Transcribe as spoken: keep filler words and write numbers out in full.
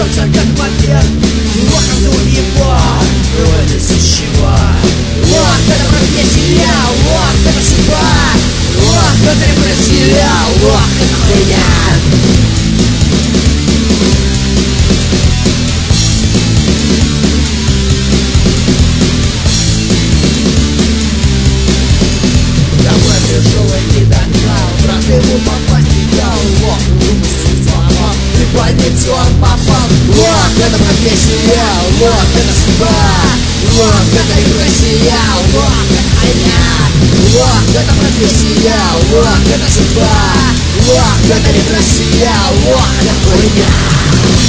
жжется как мопед. Ох, разум его, вроде с чего. Ох, это профессия, ох, это судьба. Ох, это репрессия, ох, это хуйня. Тяжелый недокал, брат ему попасть не дал. Ох, руку сломал, и в больницу он попал. Ох, это профессия, ох, это судьба. Ох, это репрессия, ох, это хуйня. Ох, это профессия, ох, это судьба. Ох, это репрессия, ох, это хуйня.